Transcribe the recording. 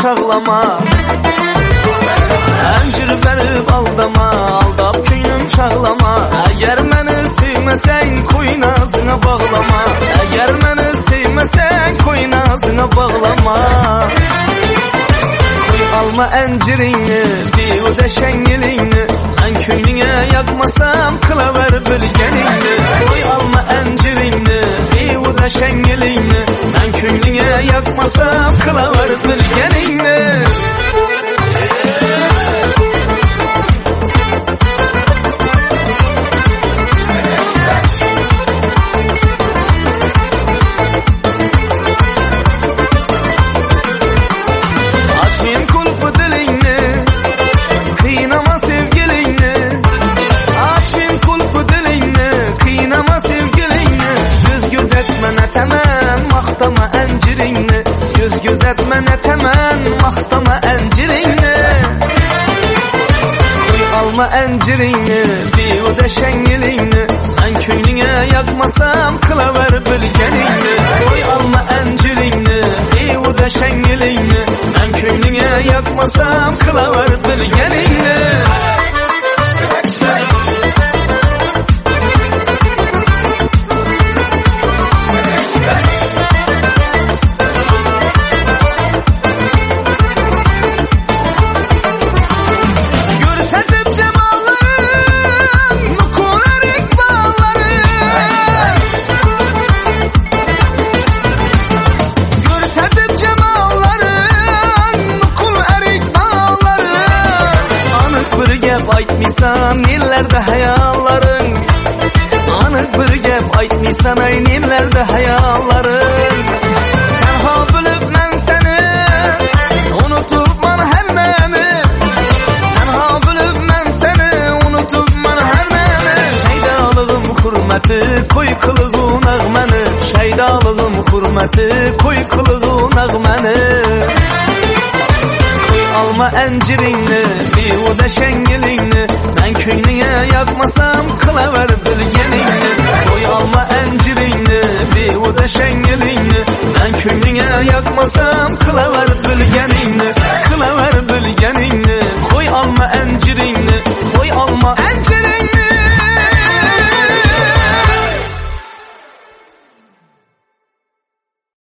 çağlama. Əncir verib aldama, aldab köyün çağlama. Əgər məni sevməsən koy nazına bağlama. Əgər məni sevməsən koy nazına bağlama. Koy alma əncirini, bir o da şəngilini. Mən köynüne yakmasam kılaver bölgenini. Koy alma əncirini, bir o da şəngilini. Mən köynüne yakmasam kılaver bölgenini. Maktama əncirini, göz etmənə təmən, maktama əncirini. Koy alma əncirini, bir o da şəngilini. Mən köynüne yakmasam kılaver bölgenini. Koy alma əncirini, bir o da şəngilini. Mən köynüne yakmasam kılaver bölgenini. Aytmısan illerde hayalların. Anık bir gep aytmısan ayın illerde hayalların. Tenha bülüp mən seni, unutup man her nəni. Tenha bülüp mən seni, unutup man her nəni. Şeydalığım hürmeti, koy kılığın ağməni. Şeydalığım hürmeti, koy kılığın ağməni. Alma əncirini, bir o da şəngilini. Mən köynüne yakmasam kılaver bölgenini. Koy alma əncirini, bir o da şəngilini. Mən köynüne yakmasam kılaver bölgenini. Kılaver bölgenini. Koy alma əncirini, koy alma əncirini.